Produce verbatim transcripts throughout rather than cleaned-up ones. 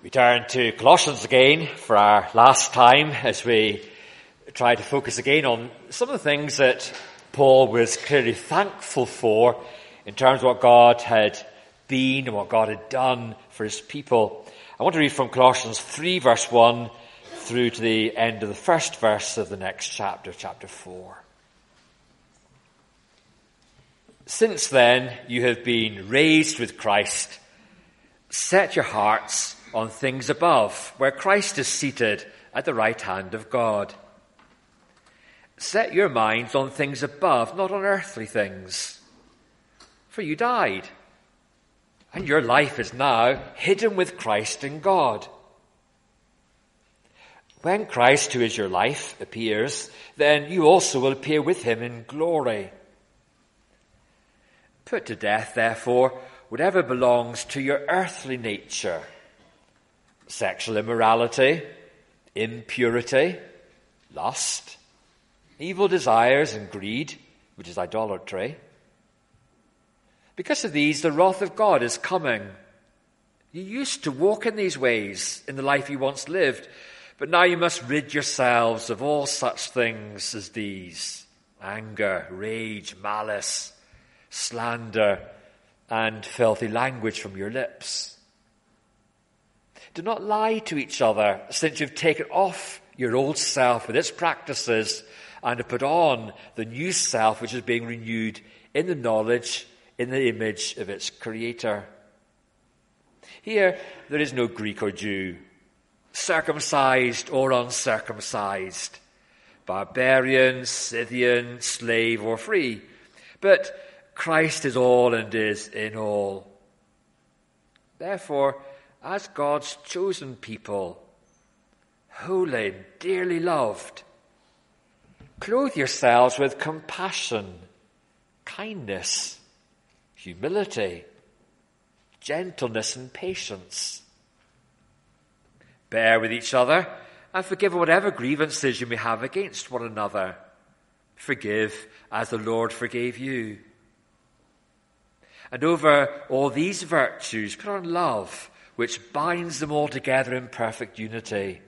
We turn to Colossians again for our last time as we try to focus again on some of the things that Paul was clearly thankful for in terms of what God had been and what God had done for his people. I want to read from Colossians three verse one through to the end of the first verse of the next chapter, chapter four. Since then you have been raised with Christ. Set your hearts on things above, where Christ is seated at the right hand of God. Set your minds on things above, not on earthly things. For you died, and your life is now hidden with Christ in God. When Christ, who is your life, appears, then you also will appear with him in glory. Put to death, therefore, whatever belongs to your earthly nature: sexual immorality, impurity, lust, evil desires and greed, which is idolatry. Because of these, the wrath of God is coming. You used to walk in these ways in the life you once lived, but now you must rid yourselves of all such things as these: anger, rage, malice, slander, and filthy language from your lips. Do not lie to each other, since you've taken off your old self with its practices and have put on the new self, which is being renewed in the knowledge, in the image of its creator. Here, there is no Greek or Jew, circumcised or uncircumcised, barbarian, Scythian, slave or free, but Christ is all and is in all. Therefore, as God's chosen people, holy and dearly loved, clothe yourselves with compassion, kindness, humility, gentleness and patience. Bear with each other and forgive whatever grievances you may have against one another. Forgive as the Lord forgave you. And over all these virtues, put on love, which binds them all together in perfect unity.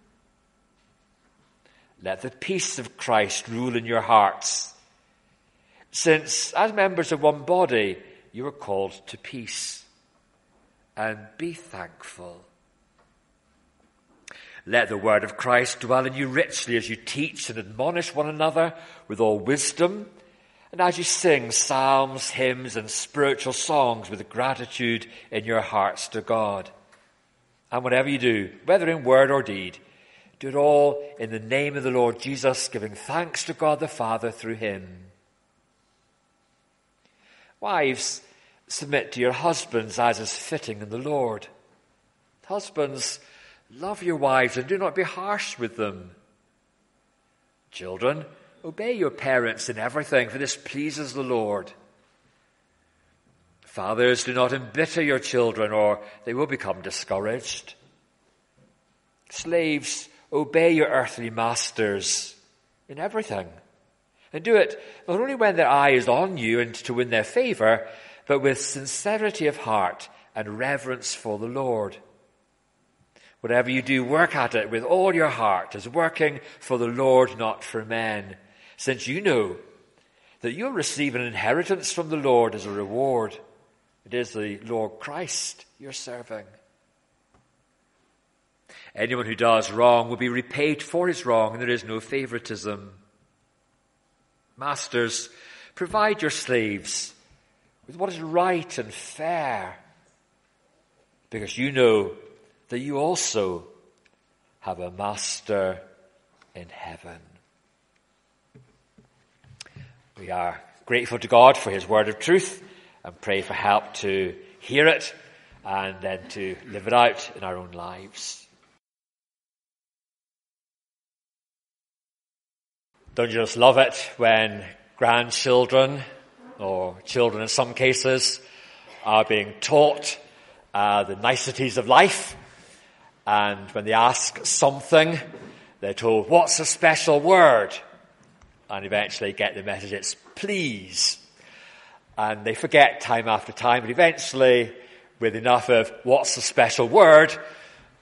Let the peace of Christ rule in your hearts, since as members of one body you are called to peace, and be thankful. Let the word of Christ dwell in you richly as you teach and admonish one another with all wisdom, and as you sing psalms, hymns, and spiritual songs with gratitude in your hearts to God. And whatever you do, whether in word or deed, do it all in the name of the Lord Jesus, giving thanks to God the Father through him. Wives, submit to your husbands as is fitting in the Lord. Husbands, love your wives and do not be harsh with them. Children, obey your parents in everything, for this pleases the Lord. Fathers, do not embitter your children, or they will become discouraged. Slaves, obey your earthly masters in everything, and do it not only when their eye is on you and to win their favor, but with sincerity of heart and reverence for the Lord. Whatever you do, work at it with all your heart, as working for the Lord, not for men, since you know that you'll receive an inheritance from the Lord as a reward. It is the Lord Christ you're serving. Anyone who does wrong will be repaid for his wrong, and there is no favoritism. Masters, provide your slaves with what is right and fair, because you know that you also have a master in heaven. We are grateful to God for his word of truth and pray for help to hear it and then to live it out in our own lives. Don't you just love it when grandchildren, or children in some cases, are being taught uh, the niceties of life, and when they ask something, they're told, what's a special word? And eventually get the message, it's please. And they forget time after time, but eventually, with enough of what's a special word,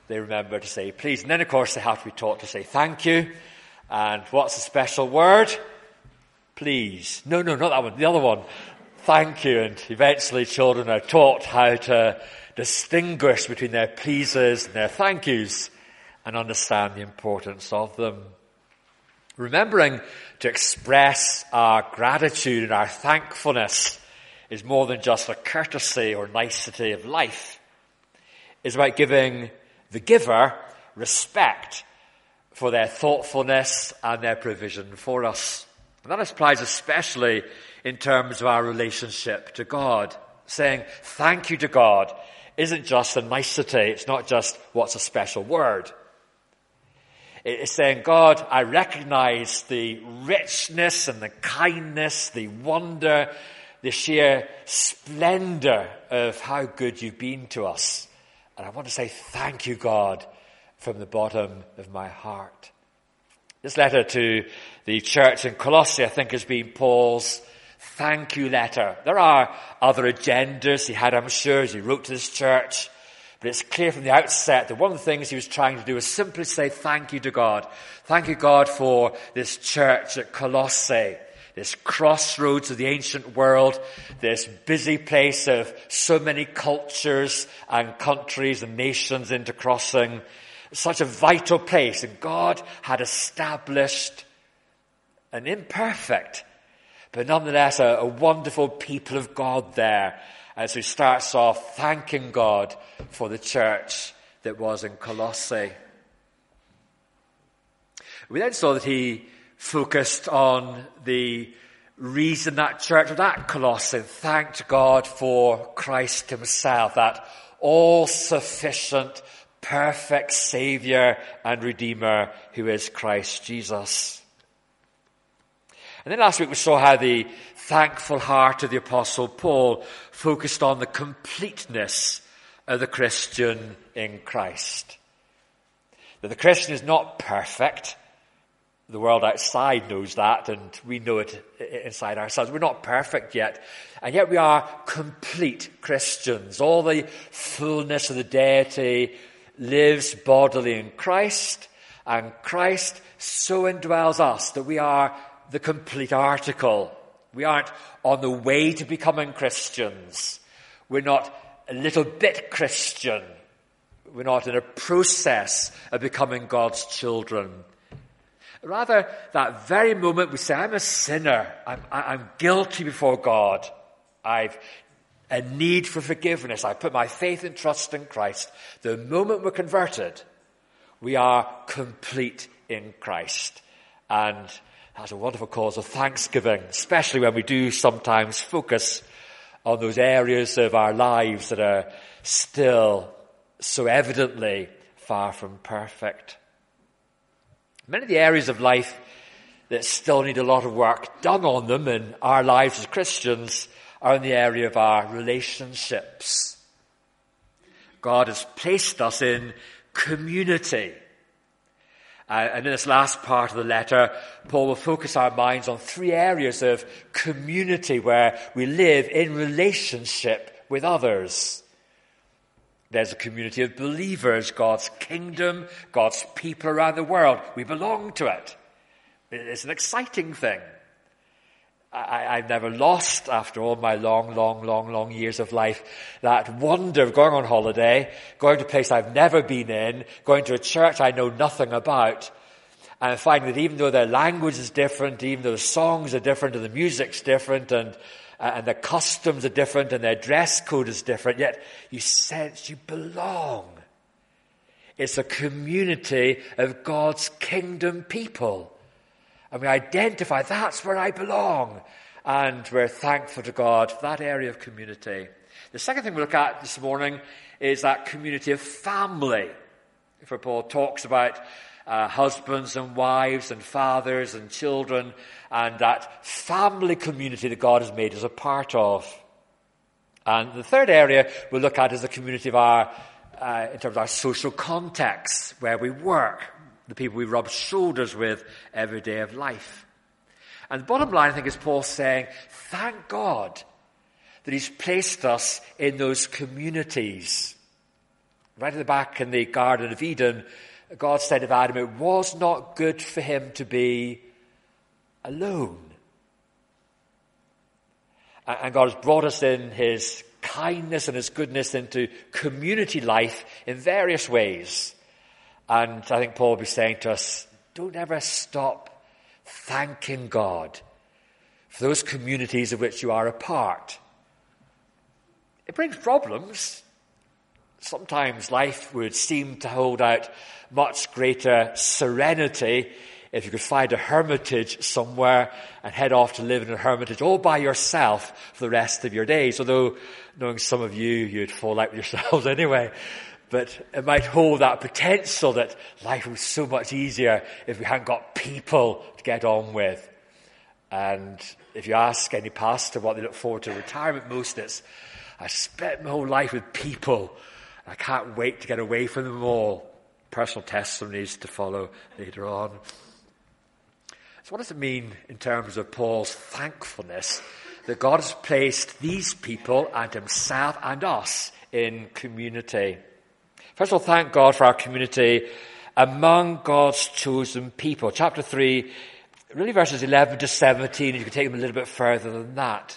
they remember to say please. And then, of course, they have to be taught to say thank you. And what's the special word? Please. No, no, not that one. The other one. Thank you. And eventually children are taught how to distinguish between their pleases and their thank yous and understand the importance of them. Remembering to express our gratitude and our thankfulness is more than just a courtesy or nicety of life. It's about giving the giver respect for their thoughtfulness and their provision for us. And that applies especially in terms of our relationship to God. Saying thank you to God isn't just a nicety. It's not just what's a special word. It's saying, God, I recognize the richness and the kindness, the wonder, the sheer splendor of how good you've been to us. And I want to say thank you, God, from the bottom of my heart. This letter to the church in Colossae, I think, has been Paul's thank you letter. There are other agendas he had, I'm sure, as he wrote to this church. But it's clear from the outset that one of the things he was trying to do was simply say thank you to God. Thank you, God, for this church at Colossae, this crossroads of the ancient world, this busy place of so many cultures and countries and nations intercrossing. Such a vital place. And God had established an imperfect, but nonetheless a, a wonderful people of God there, as he starts off thanking God for the church that was in Colossae. We then saw that he focused on the reason that church was at Colossae, thanked God for Christ himself, that all-sufficient, perfect Saviour and Redeemer who is Christ Jesus. And then last week we saw how the thankful heart of the Apostle Paul focused on the completeness of the Christian in Christ. That the Christian is not perfect. The world outside knows that, and we know it inside ourselves. We're not perfect yet, and yet we are complete Christians. All the fullness of the deity lives bodily in Christ, and Christ so indwells us that we are the complete article. We aren't on the way to becoming Christians. We're not a little bit Christian. We're not in a process of becoming God's children. Rather, that very moment we say, I'm a sinner. I'm, I'm guilty before God. I've a need for forgiveness. I put my faith and trust in Christ. The moment we're converted, we are complete in Christ. And that's a wonderful cause of thanksgiving, especially when we do sometimes focus on those areas of our lives that are still so evidently far from perfect. Many of the areas of life that still need a lot of work done on them in our lives as Christians are in the area of our relationships. God has placed us in community. Uh, and in this last part of the letter, Paul will focus our minds on three areas of community where we live in relationship with others. There's a community of believers, God's kingdom, God's people around the world. We belong to it. It's an exciting thing. I, I've never lost, after all my long, long, long, long years of life, that wonder of going on holiday, going to a place I've never been in, going to a church I know nothing about, and finding that even though their language is different, even though the songs are different and the music's different and uh, and their customs are different and their dress code is different, yet you sense you belong. It's a community of God's kingdom people. And we identify, that's where I belong. And we're thankful to God for that area of community. The second thing we look at this morning is that community of family. For Paul talks about uh, husbands and wives and fathers and children and that family community that God has made us a part of. And the third area we'll look at is the community of our, uh, in terms of our social context, where we work, the people we rub shoulders with every day of life. And the bottom line, I think, is Paul saying, thank God that he's placed us in those communities. Right at the back in the Garden of Eden, God said of Adam, it was not good for him to be alone. And God has brought us in his kindness and his goodness into community life in various ways. And I think Paul will be saying to us, don't ever stop thanking God for those communities of which you are a part. It brings problems. Sometimes life would seem to hold out much greater serenity if you could find a hermitage somewhere and head off to live in a hermitage all by yourself for the rest of your days. Although, knowing some of you, you'd fall out with yourselves anyway. But it might hold that potential that life was so much easier if we hadn't got people to get on with. And if you ask any pastor what they look forward to retirement most, it's, I spent my whole life with people. I can't wait to get away from them all. Personal testimonies to follow later on. So what does it mean in terms of Paul's thankfulness that God has placed these people and himself and us in community? First of all, thank God for our community among God's chosen people. Chapter three, really verses eleven to seventeen, and you can take them a little bit further than that.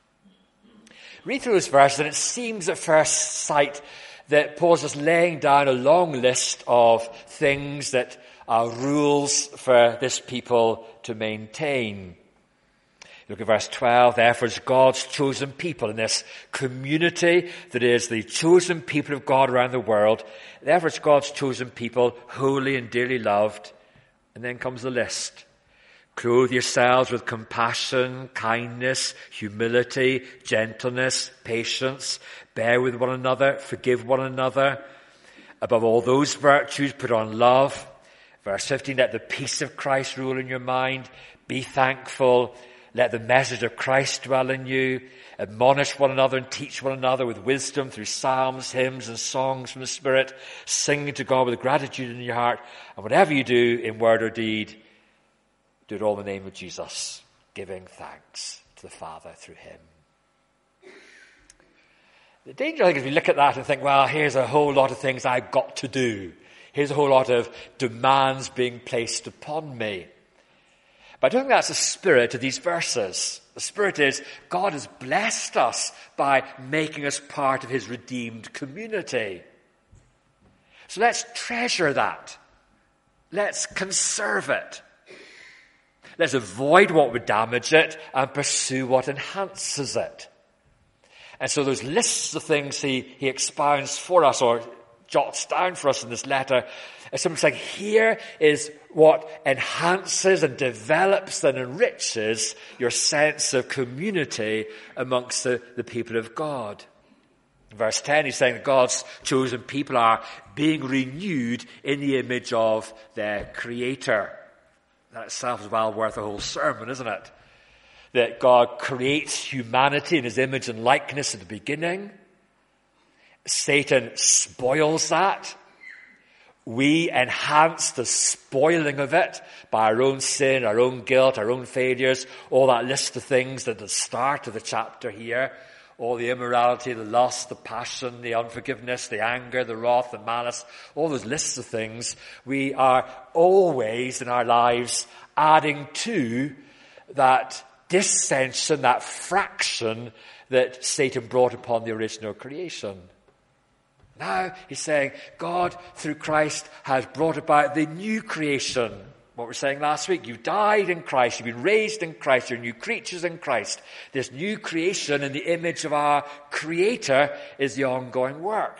Read through those verses and it seems at first sight that Paul's just laying down a long list of things that are rules for this people to maintain. Look at verse twelve. Therefore, it's God's chosen people in this community that is the chosen people of God around the world. Therefore, it's God's chosen people, holy and dearly loved. And then comes the list. Clothe yourselves with compassion, kindness, humility, gentleness, patience. Bear with one another, forgive one another. Above all those virtues, put on love. Verse fifteen, let the peace of Christ rule in your mind. Be thankful. Let the message of Christ dwell in you. Admonish one another and teach one another with wisdom through psalms, hymns, and songs from the Spirit, singing to God with gratitude in your heart. And whatever you do in word or deed, do it all in the name of Jesus, giving thanks to the Father through him. The danger, I think, is we look at that and think, well, here's a whole lot of things I've got to do. Here's a whole lot of demands being placed upon me. But I don't think that's the spirit of these verses. The spirit is God has blessed us by making us part of his redeemed community. So let's treasure that. Let's conserve it. Let's avoid what would damage it and pursue what enhances it. And so those lists of things he, he expounds for us or jots down for us in this letter, it's something like, here is what enhances and develops and enriches your sense of community amongst the, the people of God. In verse ten, he's saying that God's chosen people are being renewed in the image of their Creator. That itself is well worth a whole sermon, isn't it? That God creates humanity in his image and likeness at the beginning. Satan spoils that. We enhance the spoiling of it by our own sin, our own guilt, our own failures, all that list of things at the start of the chapter here. All the immorality, the lust, the passion, the unforgiveness, the anger, the wrath, the malice, all those lists of things. We are always in our lives adding to that dissension, that fraction that Satan brought upon the original creation. Now he's saying God, through Christ, has brought about the new creation. What we were saying last week, you died in Christ, you've been raised in Christ, you're new creatures in Christ. This new creation in the image of our Creator is the ongoing work.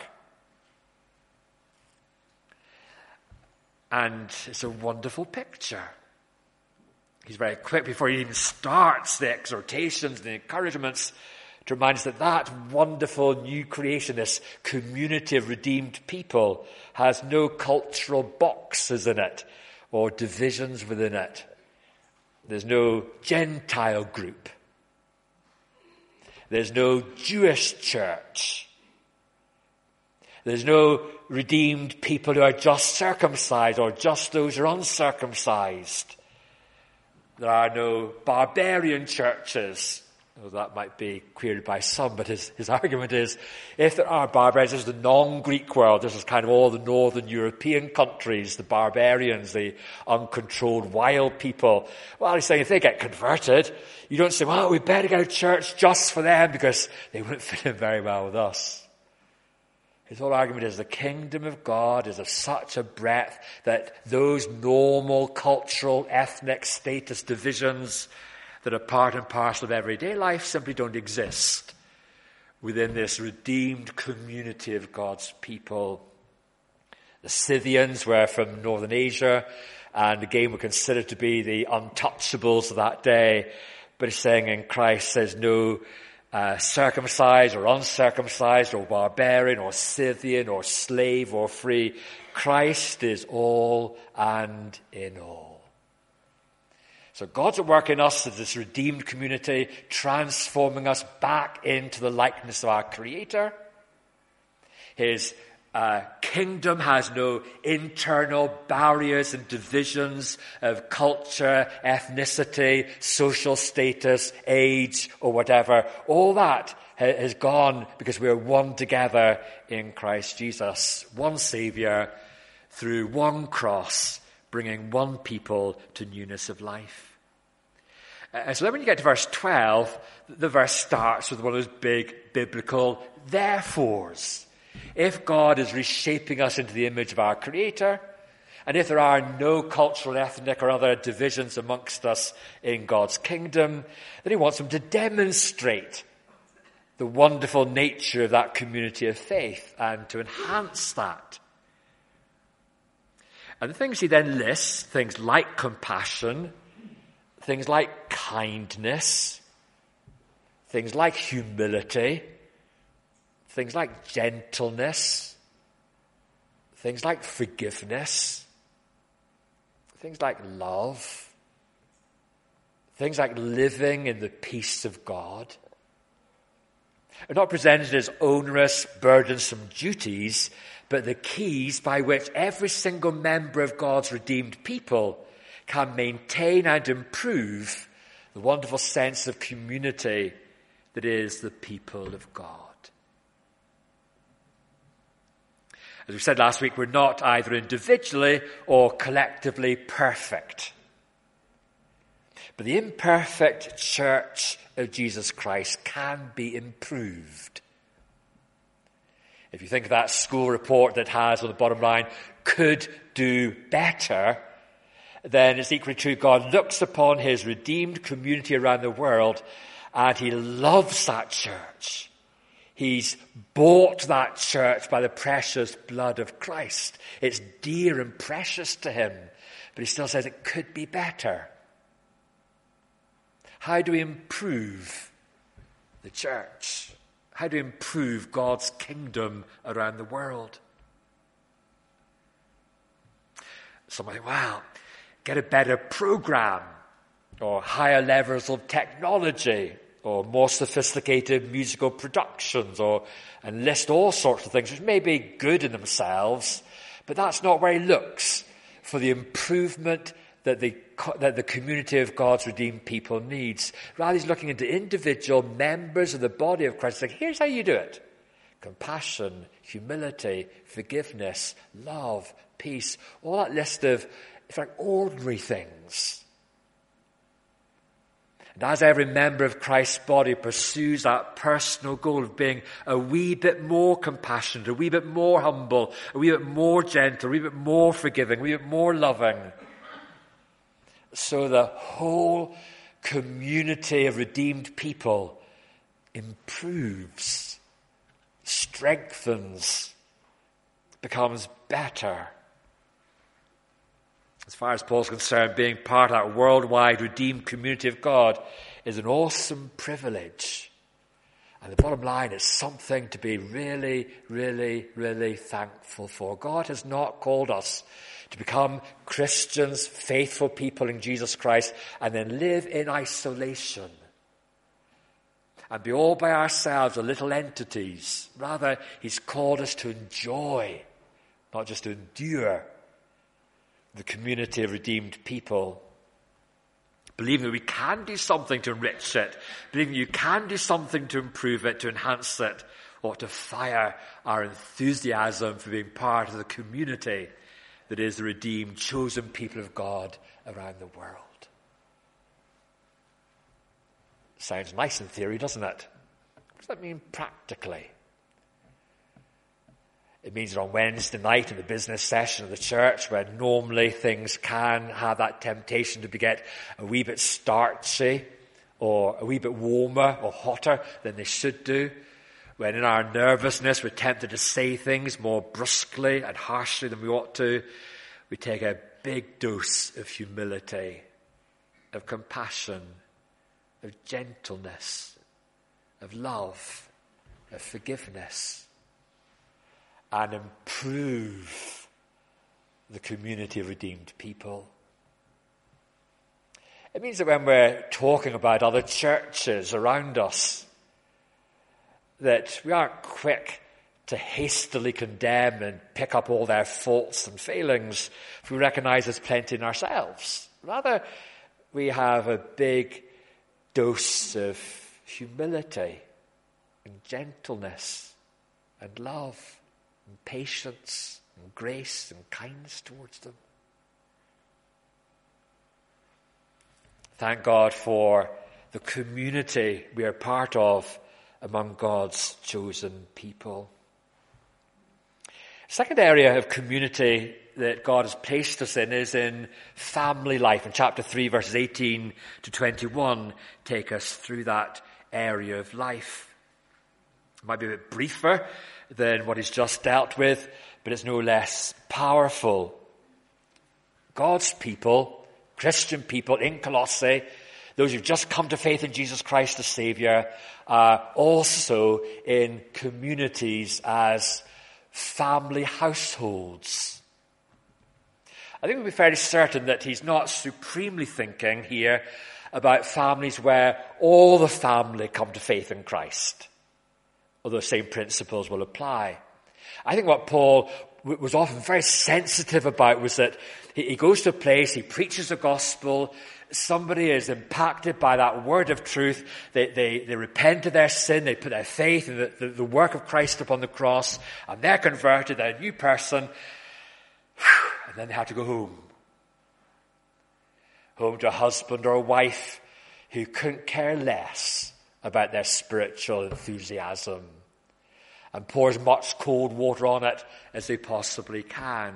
And it's a wonderful picture. He's very quick before he even starts the exhortations and the encouragements to remind us that that wonderful new creation, this community of redeemed people, has no cultural boxes in it or divisions within it. There's no Gentile group. There's no Jewish church. There's no redeemed people who are just circumcised or just those who are uncircumcised. There are no barbarian churches Well, that might be queried by some, but his, his argument is, if there are barbarians, there's the non-Greek world, this is kind of all the northern European countries, the barbarians, the uncontrolled wild people. Well, he's saying if they get converted, you don't say, well, we better go to church just for them because they wouldn't fit in very well with us. His whole argument is the kingdom of God is of such a breadth that those normal cultural, ethnic status divisions that are part and parcel of everyday life simply don't exist within this redeemed community of God's people. The Scythians were from northern Asia, and again were considered to be the untouchables of that day. But he's saying in Christ there's no uh, circumcised or uncircumcised or barbarian or Scythian or slave or free. Christ is all and in all. So God's at work in us as this redeemed community, transforming us back into the likeness of our Creator. His uh, kingdom has no internal barriers and divisions of culture, ethnicity, social status, age, or whatever. All that ha- has gone because we are one together in Christ Jesus. One Saviour through one cross, bringing one people to newness of life. Uh, so then when you get to verse twelve, the verse starts with one of those big biblical therefores. If God is reshaping us into the image of our Creator, and if there are no cultural, ethnic, or other divisions amongst us in God's kingdom, then he wants them to demonstrate the wonderful nature of that community of faith and to enhance that. And the things he then lists, things like compassion, things like kindness, things like humility, things like gentleness, things like forgiveness, things like love, things like living in the peace of God, are not presented as onerous, burdensome duties, but the keys by which every single member of God's redeemed people can maintain and improve the wonderful sense of community that is the people of God. As we said last week, we're not either individually or collectively perfect. But the imperfect church of Jesus Christ can be improved. If you think of that school report that has on the bottom line, could do better, then it's equally true. God looks upon his redeemed community around the world and he loves that church. He's bought that church by the precious blood of Christ. It's dear and precious to him, but he still says it could be better. How do we improve the church? How do we improve God's kingdom around the world? Somebody, wow, get a better program, or higher levels of technology, or more sophisticated musical productions, or and list all sorts of things which may be good in themselves, but that's not where he looks for the improvement that the that the community of God's redeemed people needs. Rather, he's looking into individual members of the body of Christ, saying, here's how you do it. Compassion, humility, forgiveness, love, peace, all that list of, it's like ordinary things. And as every member of Christ's body pursues that personal goal of being a wee bit more compassionate, a wee bit more humble, a wee bit more gentle, a wee bit more forgiving, a wee bit more loving, so the whole community of redeemed people improves, strengthens, becomes better. As far as Paul's concerned, being part of that worldwide redeemed community of God is an awesome privilege. And the bottom line is something to be really, really, really thankful for. God has not called us to become Christians, faithful people in Jesus Christ, and then live in isolation and be all by ourselves, little entities. Rather, he's called us to enjoy, not just to endure, the community of redeemed people. believing that we can do something to enrich it, believing you can do something to improve it, to enhance it, or to fire our enthusiasm for being part of the community that is the redeemed, chosen people of God around the world. Sounds nice in theory, doesn't it? What does that mean practically? It means that on Wednesday night in the business session of the church, where normally things can have that temptation to get a wee bit starchy or a wee bit warmer or hotter than they should do, when in our nervousness we're tempted to say things more brusquely and harshly than we ought to, we take a big dose of humility, of compassion, of gentleness, of love, of forgiveness, and improve the community of redeemed people. It means that when we're talking about other churches around us, that we aren't quick to hastily condemn and pick up all their faults and failings if we recognize there's plenty in ourselves. Rather, we have a big dose of humility and gentleness and love and patience and grace and kindness towards them. Thank God for the community we are part of among God's chosen people. Second area of community that God has placed us in is in family life. In chapter three, verses eighteen to twenty-one, take us through that area of life. It might be a bit briefer than what he's just dealt with, but it's no less powerful. God's people, Christian people in Colossae, those who've just come to faith in Jesus Christ as Saviour, are also in communities as family households. I think we'll be fairly certain that he's not supremely thinking here about families where all the family come to faith in Christ, although the same principles will apply. I think what Paul w- was often very sensitive about was that he, he goes to a place, he preaches the gospel, somebody is impacted by that word of truth, they, they, they repent of their sin, they put their faith in the, the, the work of Christ upon the cross, and they're converted, they're a new person, and then they have to go home. Home to a husband or a wife who couldn't care less about their spiritual enthusiasm and pour as much cold water on it as they possibly can.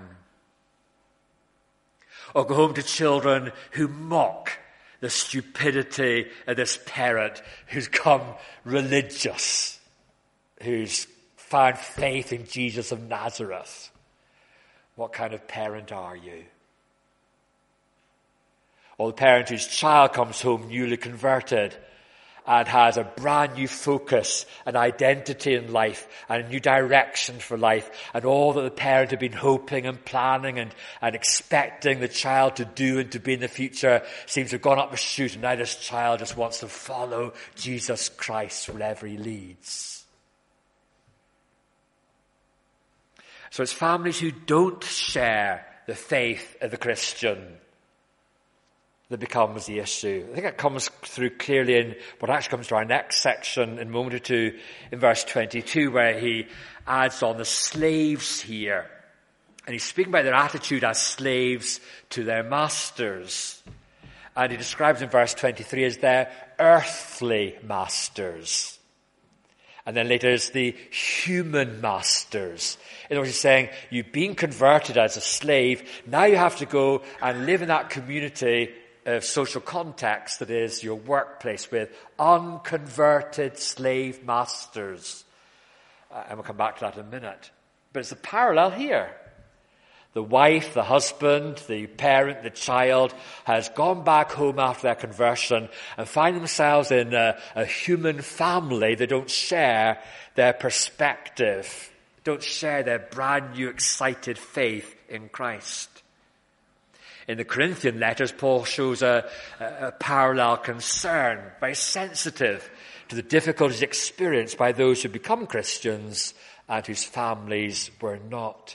Or go home to children who mock the stupidity of this parent who's come religious, who's found faith in Jesus of Nazareth. What kind of parent are you? Or the parent whose child comes home newly converted and has a brand new focus and identity in life and a new direction for life, and all that the parent had been hoping and planning and, and expecting the child to do and to be in the future seems to have gone up a chute, and now this child just wants to follow Jesus Christ wherever he leads. So it's families who don't share the faith of the Christian that becomes the issue. I think it comes through clearly in what actually comes to our next section in a moment or two, in verse twenty-two, where he adds on the slaves here. And he's speaking about their attitude as slaves to their masters. And he describes in verse twenty-three as their earthly masters. And then later is the human masters. In other words, he's saying, you've been converted as a slave, now you have to go and live in that community of social context that is your workplace with unconverted slave masters. Uh, and we'll come back to that in a minute. But it's a parallel here. The wife, the husband, the parent, the child has gone back home after their conversion and find themselves in a, a human family that don't share their perspective, don't share their brand new excited faith in Christ. In the Corinthian letters, Paul shows a, a, a parallel concern, very sensitive to the difficulties experienced by those who become Christians and whose families were not.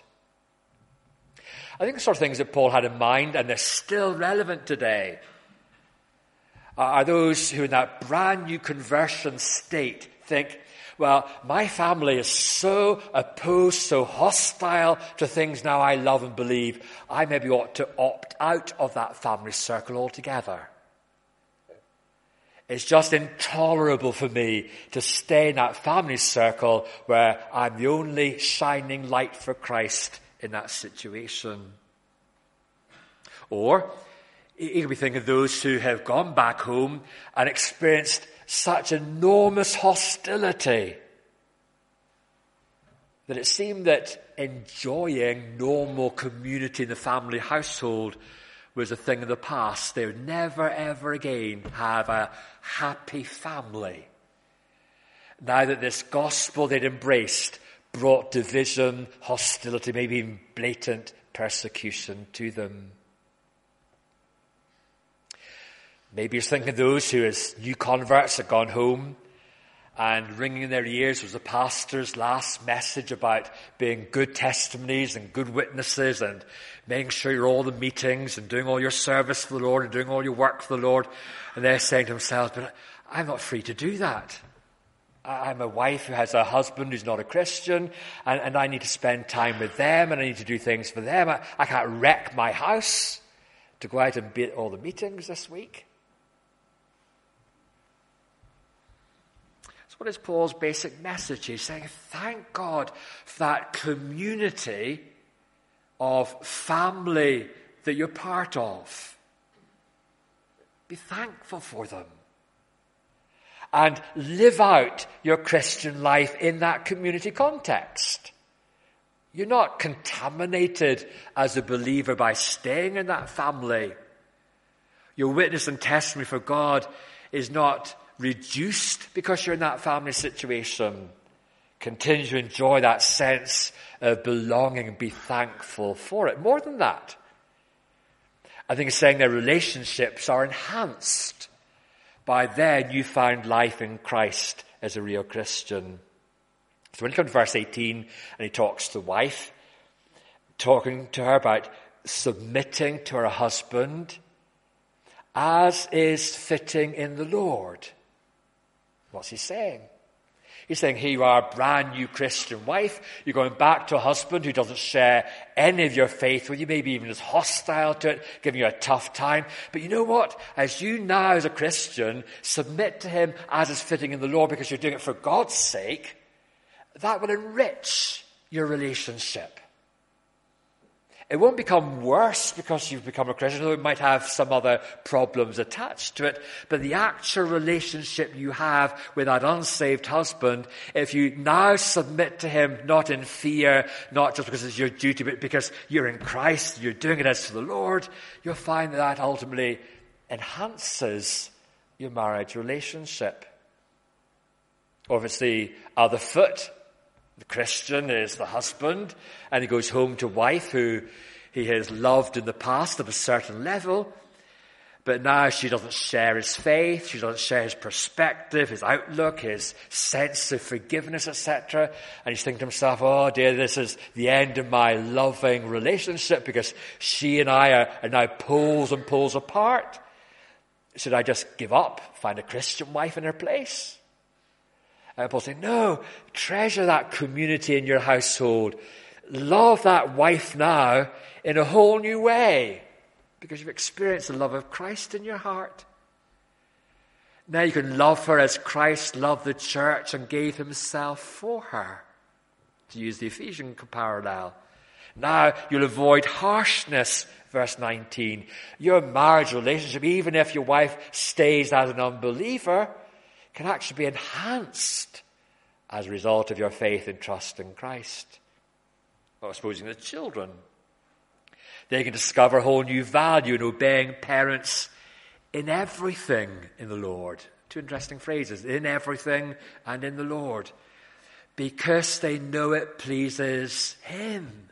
I think the sort of things that Paul had in mind, and they're still relevant today, are those who in that brand new conversion state think, well, my family is so opposed, so hostile to things now I love and believe, I maybe ought to opt out of that family circle altogether. It's just intolerable for me to stay in that family circle where I'm the only shining light for Christ in that situation. Or you can be thinking of those who have gone back home and experienced such enormous hostility that it seemed that enjoying normal community in the family household was a thing of the past. They would never, ever again have a happy family. Now that this gospel they'd embraced brought division, hostility, maybe even blatant persecution to them. Maybe you're thinking of those who, as new converts, had gone home and ringing in their ears was the pastor's last message about being good testimonies and good witnesses and making sure you're all the meetings and doing all your service for the Lord and doing all your work for the Lord. And they're saying to themselves, but I'm not free to do that. I'm a wife who has a husband who's not a Christian, and, and I need to spend time with them, and I need to do things for them. I, I can't wreck my house to go out and be at all the meetings this week. What is Paul's basic message? He's saying, thank God for that community of family that you're part of. Be thankful for them. And live out your Christian life in that community context. You're not contaminated as a believer by staying in that family. Your witness and testimony for God is not reduced because you're in that family situation. Continue to enjoy that sense of belonging and be thankful for it. More than that, I think it's saying their relationships are enhanced by their newfound life in Christ as a real Christian. So when you come to verse eighteen and he talks to the wife, talking to her about submitting to her husband as is fitting in the Lord. What's he saying? He's saying, here you are, a brand new Christian wife. You're going back to a husband who doesn't share any of your faith with you, maybe even is hostile to it, giving you a tough time. But you know what? As you now, as a Christian, submit to him as is fitting in the Lord because you're doing it for God's sake, that will enrich your relationship. It won't become worse because you've become a Christian, although it might have some other problems attached to it. But the actual relationship you have with that unsaved husband, if you now submit to him, not in fear, not just because it's your duty, but because you're in Christ, you're doing it as for the Lord, you'll find that that ultimately enhances your marriage relationship. Or if it's the other foot, the Christian is the husband, and he goes home to a wife who he has loved in the past at a certain level, but now she doesn't share his faith, she doesn't share his perspective, his outlook, his sense of forgiveness, et cetera. And he's thinking to himself, oh dear, this is the end of my loving relationship because she and I are, are now poles and poles apart. Should I just give up, find a Christian wife in her place? And Paul's saying, no, treasure that community in your household. Love that wife now in a whole new way because you've experienced the love of Christ in your heart. Now you can love her as Christ loved the church and gave himself for her, to use the Ephesian parallel. Now you'll avoid harshness, verse nineteen. Your marriage relationship, even if your wife stays as an unbeliever, can actually be enhanced as a result of your faith and trust in Christ. Well, supposing the children, they can discover a whole new value in obeying parents in everything in the Lord. Two interesting phrases, in everything and in the Lord. Because they know it pleases him.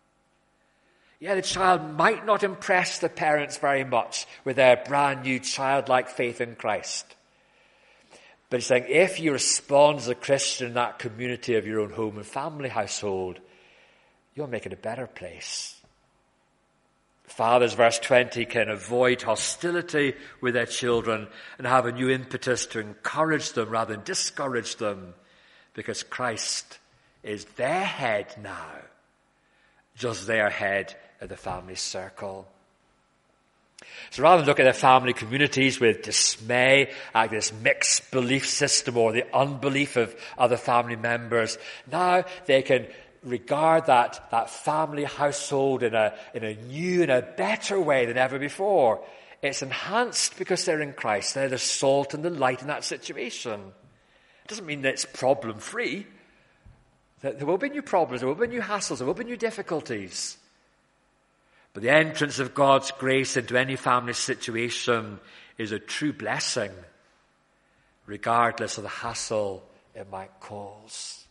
Yeah, the child might not impress the parents very much with their brand new childlike faith in Christ. But he's saying, if you respond as a Christian in that community of your own home and family household, you'll make it a better place. Fathers, verse twenty, can avoid hostility with their children and have a new impetus to encourage them rather than discourage them, because Christ is their head now, just their head of the family circle. So rather than look at their family communities with dismay at this mixed belief system or the unbelief of other family members, now they can regard that, that family household in a, in a new and a better way than ever before. It's enhanced because they're in Christ. They're the salt and the light in that situation. It doesn't mean that it's problem-free. There will be new problems, there will be new hassles, there will be new difficulties. But the entrance of God's grace into any family situation is a true blessing, regardless of the hassle it might cause.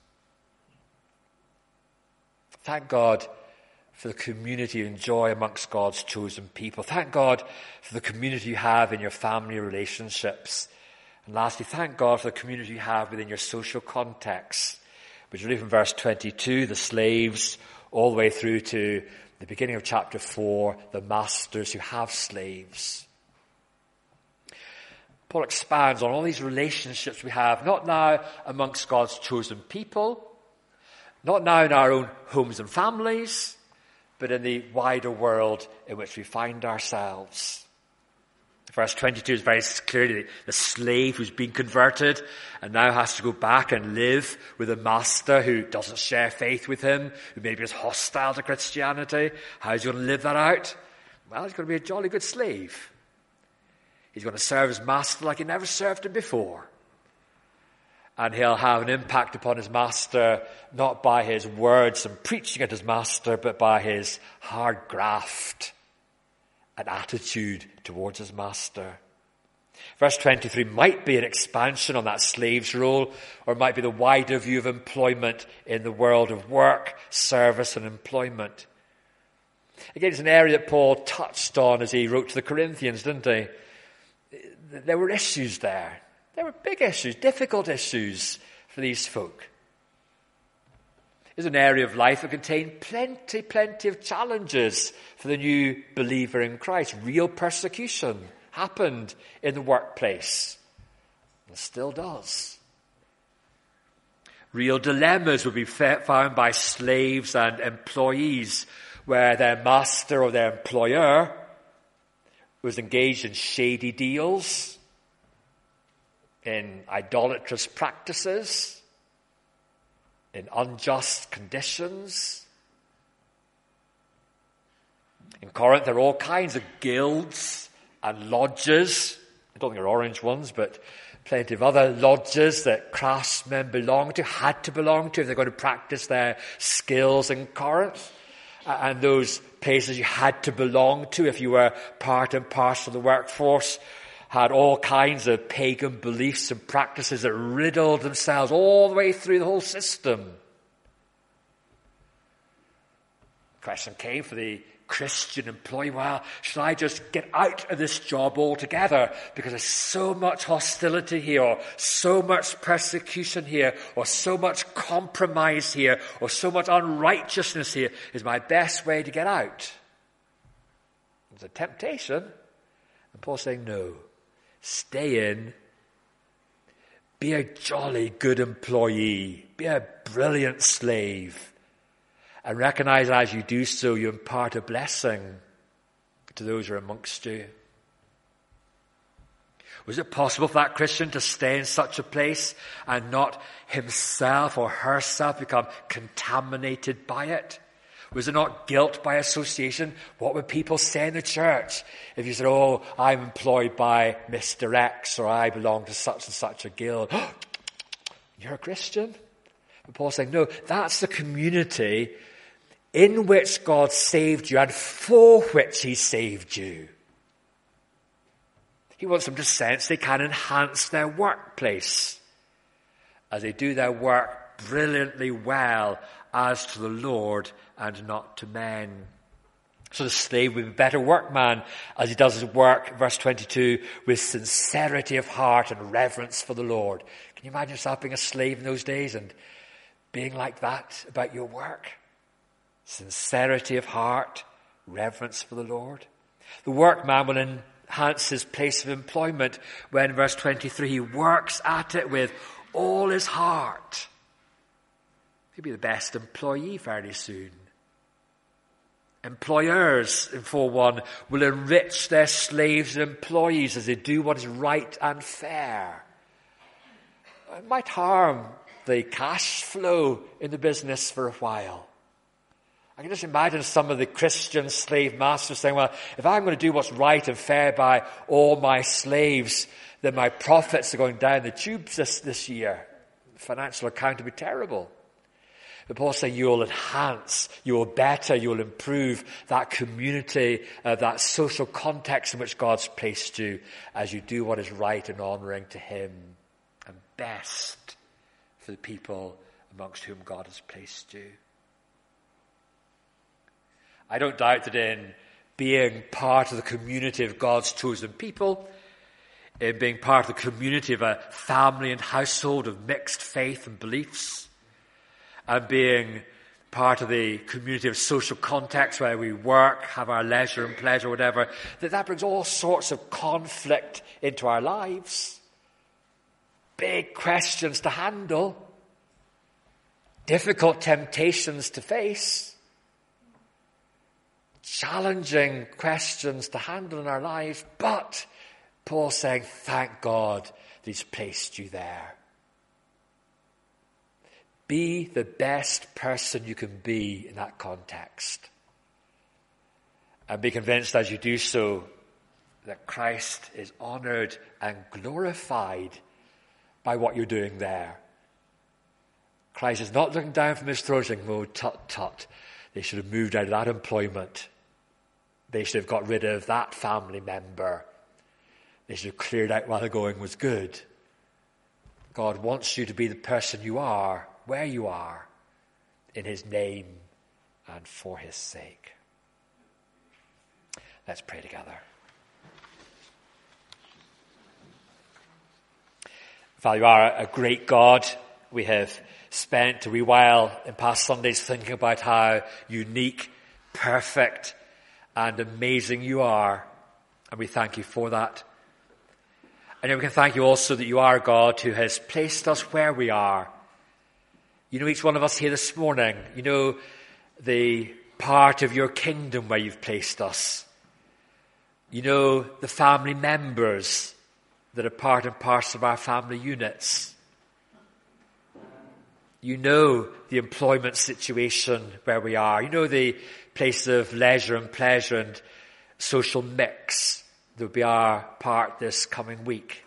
Thank God for the community you enjoy amongst God's chosen people. Thank God for the community you have in your family relationships. And lastly, thank God for the community you have within your social context, which we read from verse twenty-two, the slaves, all the way through to the beginning of chapter four, the masters who have slaves. Paul expands on all these relationships we have, not now amongst God's chosen people, not now in our own homes and families, but in the wider world in which we find ourselves. Verse twenty-two is very clearly the slave who's been converted and now has to go back and live with a master who doesn't share faith with him, who maybe is hostile to Christianity. How's he going to live that out? Well, he's going to be a jolly good slave. He's going to serve his master like he never served him before. And he'll have an impact upon his master, not by his words and preaching at his master, but by his hard graft and attitude towards his master. Verse twenty-three might be an expansion on that slave's role, or it might be the wider view of employment in the world of work, service, and employment. Again, it's an area that Paul touched on as he wrote to the Corinthians, didn't he? There were issues there. There were big issues, difficult issues for these folk. Is an area of life that contained plenty, plenty of challenges for the new believer in Christ. Real persecution happened in the workplace, and still does. Real dilemmas would be found by slaves and employees, where their master or their employer was engaged in shady deals, in idolatrous practices, in unjust conditions. In Corinth, there are all kinds of guilds and lodges. I don't think they're orange ones, but plenty of other lodges that craftsmen belong to, had to belong to if they're going to practice their skills in Corinth. And those places you had to belong to if you were part and parcel of the workforce had all kinds of pagan beliefs and practices that riddled themselves all the way through the whole system. The question came for the Christian employee, well, should I just get out of this job altogether because there's so much hostility here, or so much persecution here, or so much compromise here, or so much unrighteousness here is my best way to get out? It's a temptation. And Paul's saying, no. Stay in. Be a jolly good employee. Be a brilliant slave. And recognize as you do so, you impart a blessing to those who are amongst you. Was it possible for that Christian to stay in such a place and not himself or herself become contaminated by it? Was it not guilt by association? What would people say in the church if you said, oh, I'm employed by Mister X, or I belong to such and such a guild? You're a Christian? But Paul's saying, no, that's the community in which God saved you and for which he saved you. He wants them to sense they can enhance their workplace as they do their work brilliantly well as to the Lord and not to men. So the slave will be a better workman as he does his work, verse twenty-two, with sincerity of heart and reverence for the Lord. Can you imagine yourself being a slave in those days and being like that about your work? Sincerity of heart, reverence for the Lord. The workman will enhance his place of employment when, verse twenty-three, he works at it with all his heart. He'll be the best employee fairly soon. Employers, in four one, will enrich their slaves and employees as they do what is right and fair. It might harm the cash flow in the business for a while. I can just imagine some of the Christian slave masters saying, well, if I'm going to do what's right and fair by all my slaves, then my profits are going down the tubes this, this year. The financial account will be terrible. But Paul's saying you'll enhance, you'll better, you'll improve that community, uh, that social context in which God's placed you as you do what is right and honouring to him and best for the people amongst whom God has placed you. I don't doubt that in being part of the community of God's chosen people, in being part of the community of a family and household of mixed faith and beliefs, and being part of the community of social context where we work, have our leisure and pleasure, whatever, that that brings all sorts of conflict into our lives. Big questions to handle. Difficult temptations to face. Challenging questions to handle in our lives. But Paul's saying, thank God that he's placed you there. Be the best person you can be in that context. And be convinced as you do so that Christ is honoured and glorified by what you're doing there. Christ is not looking down from his throne saying, oh, tut, tut. They should have moved out of that employment. They should have got rid of that family member. They should have cleared out while the going was good. God wants you to be the person you are, where you are, in his name and for his sake. Let's pray together. Father, you are a great God. We have spent a wee while in past Sundays thinking about how unique, perfect, and amazing you are. And we thank you for that. And we can thank you also that you are a God who has placed us where we are. You know each one of us here this morning. You know the part of your kingdom where you've placed us. You know the family members that are part and parcel of our family units. You know the employment situation where we are. You know the place of leisure and pleasure and social mix that will be our part this coming week.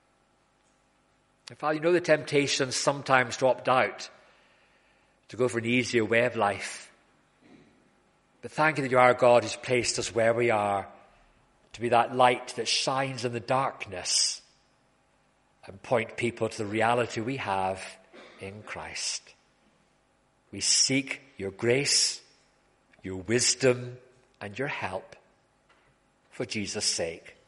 In fact, you know the temptation sometimes to opt out, to go for an easier way of life. But thank you that you are a God who's placed us where we are to be that light that shines in the darkness and point people to the reality we have in Christ. We seek your grace, your wisdom, and your help for Jesus' sake.